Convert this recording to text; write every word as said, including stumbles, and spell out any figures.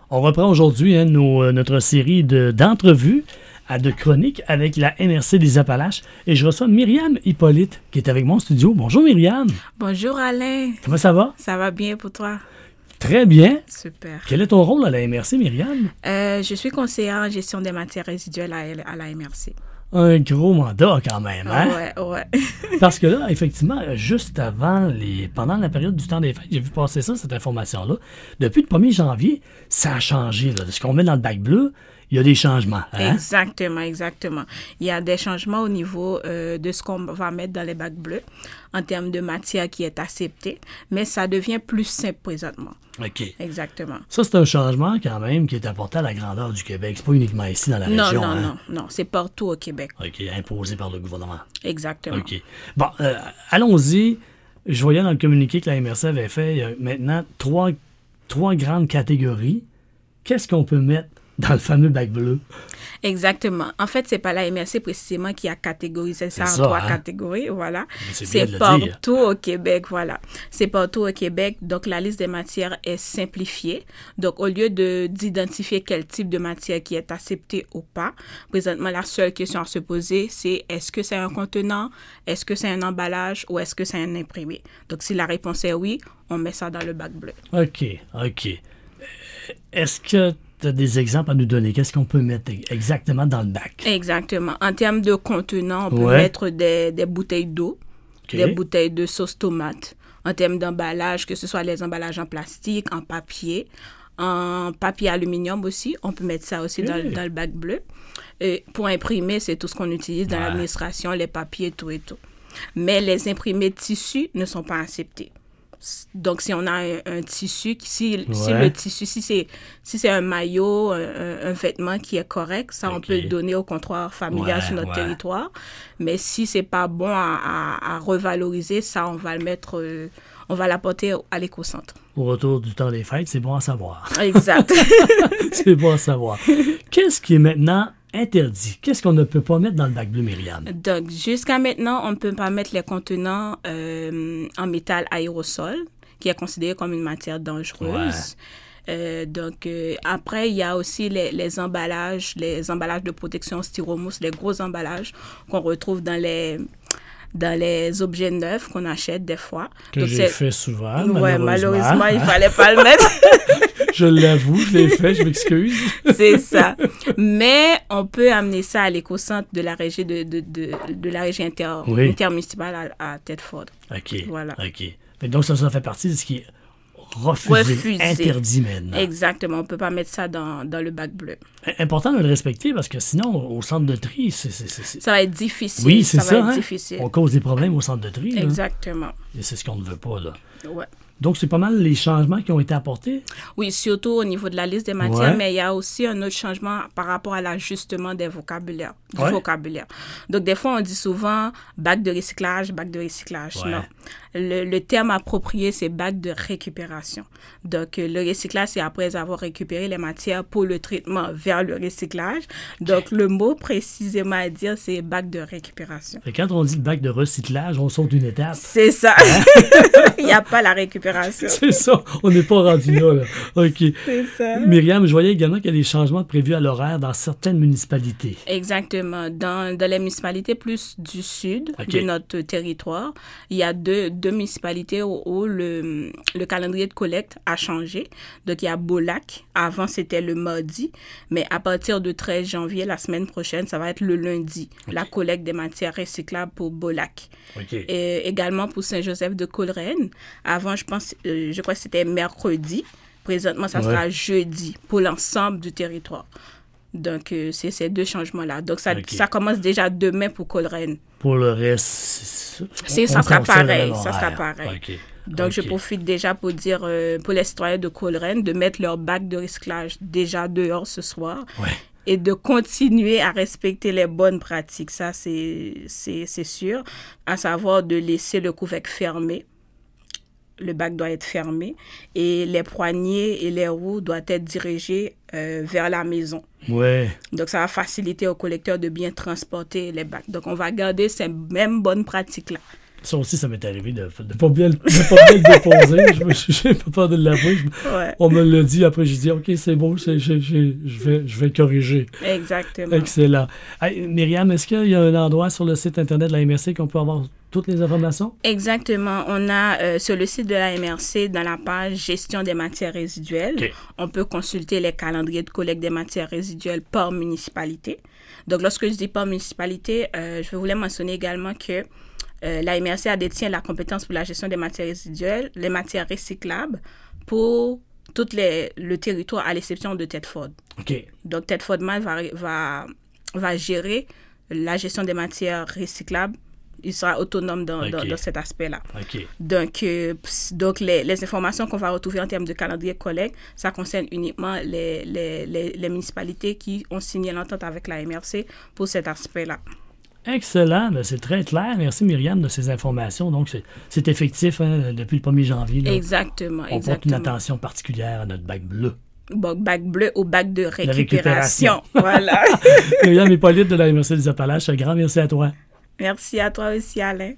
On reprend aujourd'hui hein, nos, notre série de, d'entrevues, à de chroniques avec la M R C des Appalaches. Et je reçois Myriam Hippolyte qui est avec moi en studio. Bonjour Myriam. Bonjour Alain. Comment ça va? Ça va bien pour toi? Très bien. Super. Quel est ton rôle à la M R C, Myriam? Euh, je suis conseillère en gestion des matières résiduelles à, à la M R C. Un gros mandat quand même, hein? Ouais, ouais. Parce que là, effectivement, juste avant, les, pendant la période du temps des fêtes, j'ai vu passer ça, cette information-là. Depuis le premier janvier, ça a changé. Là. De ce qu'on met dans le bac bleu, il y a des changements. Hein? Exactement, exactement. Il y a des changements au niveau euh, de ce qu'on va mettre dans les bacs bleus en termes de matière qui est acceptée, mais ça devient plus simple présentement. OK. Exactement. Ça, c'est un changement quand même qui est apporté à la grandeur du Québec. C'est pas uniquement ici dans la non, région. Non, hein? non, non, c'est partout au Québec. OK, imposé par le gouvernement. Exactement. OK. Bon, euh, allons-y. Je voyais dans le communiqué que la M R C avait fait, il y a maintenant trois, trois grandes catégories. Qu'est-ce qu'on peut mettre dans le fameux bac bleu? Exactement. En fait, c'est pas la M R C précisément qui a catégorisé ça c'est en ça, trois hein? catégories, voilà. C'est, c'est partout au Québec, voilà. C'est partout au Québec, donc la liste des matières est simplifiée. Donc, au lieu de d'identifier quel type de matière qui est accepté ou pas, présentement, la seule question à se poser, c'est est-ce que c'est un contenant, est-ce que c'est un emballage ou est-ce que c'est un imprimé? Donc, si la réponse est oui, on met ça dans le bac bleu. OK, OK. Est-ce que tu as des exemples à nous donner? Qu'est-ce qu'on peut mettre exactement dans le bac? Exactement. En termes de contenants, on peut ouais. mettre des, des bouteilles d'eau, okay. des bouteilles de sauce tomate. En termes d'emballage, que ce soit les emballages en plastique, en papier, en papier aluminium aussi, on peut mettre ça aussi okay. dans, dans le bac bleu. Et pour imprimer, c'est tout ce qu'on utilise dans ouais. l'administration, les papiers, tout et tout. Mais les imprimés de tissu ne sont pas acceptés. Donc, si on a un, un tissu, si, ouais. si le tissu, si c'est, si c'est un maillot, un, un vêtement qui est correct, ça, okay. on peut le donner au comptoir familial ouais, sur notre ouais. territoire. Mais si c'est pas bon à, à, à revaloriser, ça, on va le mettre, euh, on va l'apporter à l'éco-centre. Au retour du temps des fêtes, c'est bon à savoir. Exact. C'est bon à savoir. Qu'est-ce qui est maintenant interdit? Qu'est-ce qu'on ne peut pas mettre dans le bac bleu, Myriam? Donc, jusqu'à maintenant, on ne peut pas mettre les contenants euh, en métal aérosol, qui est considéré comme une matière dangereuse. Ouais. Euh, donc, euh, après, il y a aussi les, les emballages, les emballages de protection styromousse, les gros emballages qu'on retrouve dans les... dans les objets neufs qu'on achète des fois. Que Donc, j'ai c'est... fait souvent, ouais, malheureusement. malheureusement, il ne fallait pas le mettre. Je l'avoue, je l'ai fait, je m'excuse. C'est ça. Mais on peut amener ça à l'éco-centre de la régie, de, de, de, de la régie inter, oui. intermunicipale à, à Thetford. OK. Voilà. OK. Mais donc, ça, ça fait partie de ce qui est refusé, refusé. interdit maintenant. Exactement. On ne peut pas mettre ça dans, dans le bac bleu. Important de le respecter parce que sinon, au centre de tri, c'est... c'est, c'est, c'est... ça va être difficile. Oui, c'est ça. ça va hein? être difficile. On cause des problèmes au centre de tri. Exactement. Là. Et c'est ce qu'on ne veut pas, là. Ouais. Donc, c'est pas mal les changements qui ont été apportés? Oui, surtout au niveau de la liste des matières, ouais. mais il y a aussi un autre changement par rapport à l'ajustement des vocabulaires, du ouais. vocabulaire. Donc, des fois, on dit souvent bac de recyclage, bac de recyclage. Ouais. Non. Le, le terme approprié, c'est bac de récupération. Donc, le recyclage, c'est après avoir récupéré les matières pour le traitement vers le recyclage. Okay. Donc, le mot précisément à dire, c'est bac de récupération. Et quand on dit bac de recyclage, on saute une étape. C'est ça. Hein? Il n'y a pas la récupération. C'est ça. On n'est pas rendu là, là. OK. C'est ça. Myriam, je voyais également qu'il y a des changements prévus à l'horaire dans certaines municipalités. Exactement. Dans, dans les municipalités plus du sud okay. de notre territoire, il y a deux, deux municipalités où, où le, le calendrier de collecte a changé. Donc, il y a Beaulac. Avant, c'était le mardi. Mais à partir du treize janvier, la semaine prochaine, ça va être le lundi. Okay. La collecte des matières recyclables pour Beaulac. Okay. Et également pour Saint-Joseph-de-Coleraine. Avant, je pense, euh, je crois que c'était mercredi. Présentement, ça ouais. sera jeudi pour l'ensemble du territoire. Donc, euh, c'est ces deux changements-là. Donc, ça, okay. ça commence déjà demain pour Coleraine. Pour le reste, c'est, ça, sera pareil, ça sera pareil. Okay. Donc, okay. je profite déjà pour dire euh, pour les citoyens de Coleraine de mettre leur bac de recyclage déjà dehors ce soir. Ouais. Et de continuer à respecter les bonnes pratiques. Ça, c'est, c'est, c'est sûr. À savoir de laisser le couvercle fermé. Le bac doit être fermé et les poignées et les roues doivent être dirigées euh, vers la maison. Ouais. Donc, ça va faciliter au collecteur de bien transporter les bacs. Donc, on va garder ces mêmes bonnes pratiques-là. Ça aussi, ça m'est arrivé de ne pas bien, de pas bien le déposer. Je n'ai pas peur de l'avouer. Ouais. On me l'a dit, après j'ai dit, OK, c'est bon, c'est, je, je, je, vais, je vais corriger. Exactement. Excellent. Hey, Myriam, est-ce qu'il y a un endroit sur le site Internet de la M R C qu'on peut avoir toutes les informations? Exactement. On a euh, sur le site de la M R C, dans la page Gestion des matières résiduelles, okay. On peut consulter les calendriers de collecte des matières résiduelles par municipalité. Donc, lorsque je dis par municipalité, euh, je voulais mentionner également que Euh, la M R C a détient la compétence pour la gestion des matières résiduelles, les matières recyclables pour tout les, le territoire à l'exception de Thetford. Okay. Donc, Thetford Mines va, va, va gérer la gestion des matières recyclables. Il sera autonome dans, okay. dans, dans cet aspect-là. Okay. Donc, euh, donc les, les informations qu'on va retrouver en termes de calendrier collecte, ça concerne uniquement les, les, les, les municipalités qui ont signé l'entente avec la M R C pour cet aspect-là. Excellent, ben, c'est très clair. Merci Myriam de ces informations. Donc, c'est, c'est effectif hein, depuis le premier janvier. Là. Exactement. On exactement. porte une attention particulière à notre bac bleu. Bon, bac bleu au bac de récupération. récupération. Voilà. Myriam Hippolyte de la M R C des Appalaches, un grand merci à toi. Merci à toi aussi, Alain.